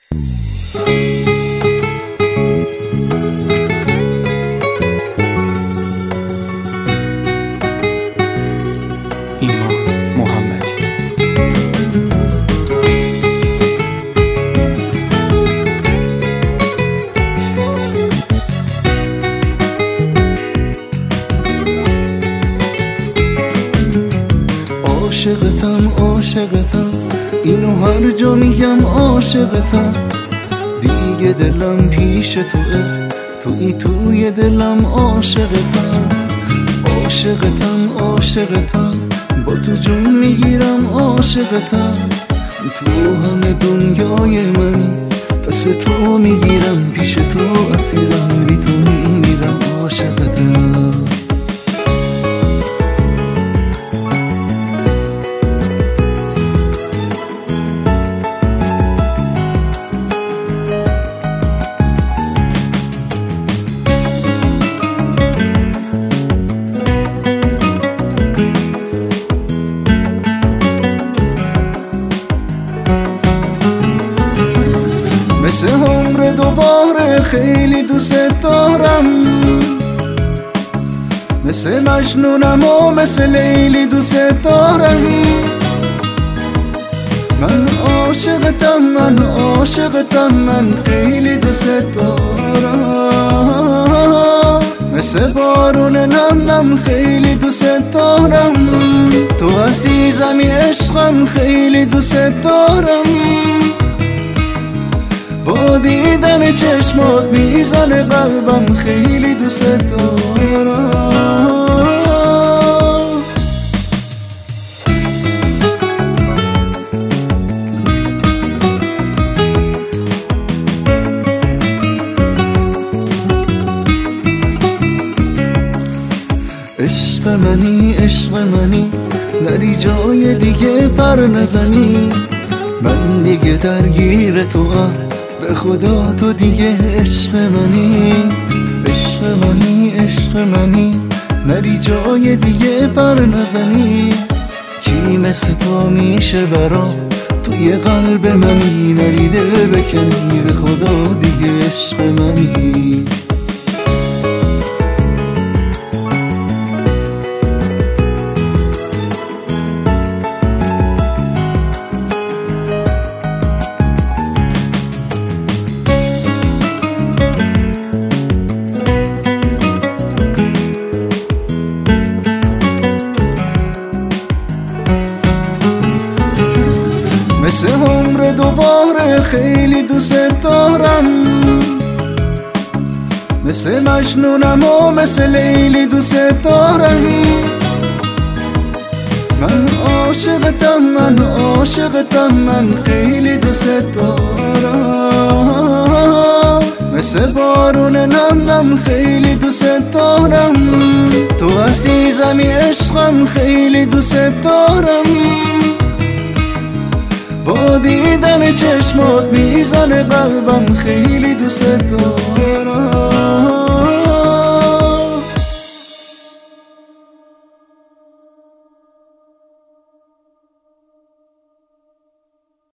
عاشقتم اینو هر جا میگم عاشقتم دیگه دلم پیش توه توی توی دلم عاشقتم عاشقتم با تو جون میگیرم عاشقتم تو همه دنیای منی دست تو میگیرم پیش تو اسیرم بی تو میمیرم عاشقتم مثل عمر دوباره خیلی دوست دارم مثل مجنونم و مثل لیلی دوست دارم من عاشقتم من خیلی دوست دارم مثل بارون نم نم خیلی دوست دارم تو عزیزمی عشقم خیلی دوست دارم با دیدن چشمات میزنه قلبم خیلی دوست دارم عشق منی نری جای دیگه پر نزنی من دیگه درگیر تو به خدا تو دیگه عشق منی نری جای دیگه پر نزنی کی مثل تو میشه برام توی قلب منی نری دل بکنی به خدا دیگه عشق منی مثل عمر دوباره خیلی دوست دارم مثل مجنونم و مثل لیلی دوست دارم من عاشقتم من خیلی دوست دارم مثل بارون نم نم خیلی دوست دارم تو عزیزمی عشقم خیلی دوست دارم با دیدن چشمات میزنه قلبم خیلی دوست دارم